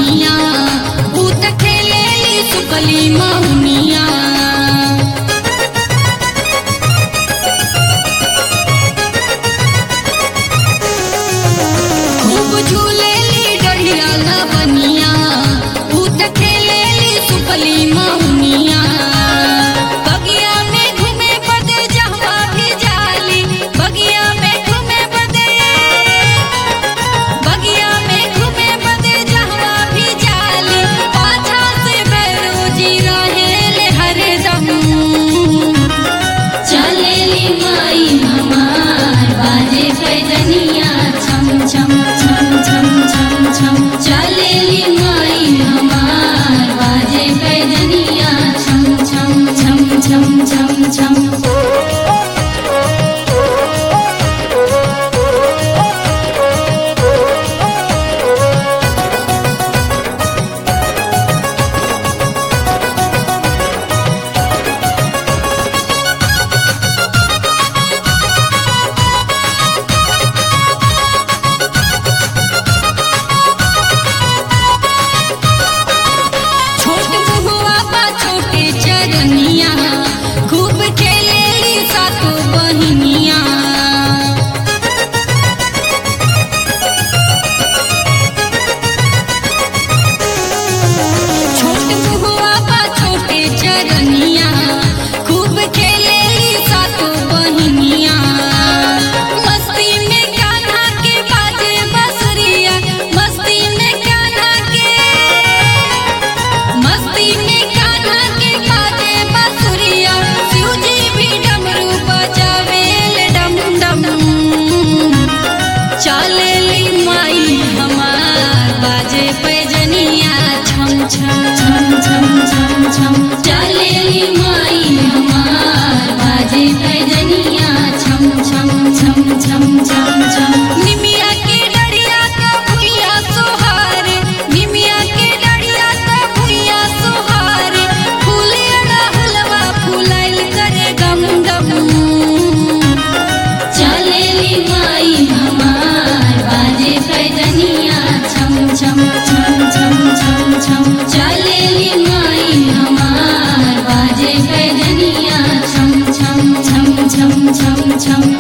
बनिया ऊत खेले सुकली मौनिया। खूब झूले डढ़िया बनिया ऊत खेले सुकली मौनिया। बगिया में घूमे बदे जहवा भी जाली बगिया में घूमे बदे जहवा भी जाली। पाछा से बेरोजी रहेले हरदम चलेली माई हमार बाजे पैजनिया छम छम छम छम छम छम। चलेली माई हमार बाजे पैजनिया छम छम छम छम छम छम। छोट मुहुआ बा छोटे चरनिया खूब खेलेली सातो बहिनिया। छोट मुहुआ बा छोटे चरनिया खूब खेलेली सातो बहिनिया। मस्ती में कान्हा के बाजे बसुरिया मस्ती में कान्हा के बाजे बसुरिया। शिवजी भी डमरू बजावेल डम डम चलेली माई हमार बाजे पैजनिया छम छम छम छम छम छम। चलेली माई हमार बाजे पैजनिया छम छम छम छम छम छम। निमिया के डढ़िया का भुइया सोहार निमिया के डढ़िया का भुइया सोहार। फूले अड़हुलवा फूलाइल करे गम गम चलेली माई हमार बाजे पैजनिया छम छम छम छम छम छम। चलेली माई हमार बाजे पैजनिया छम छम छम छम छम छम।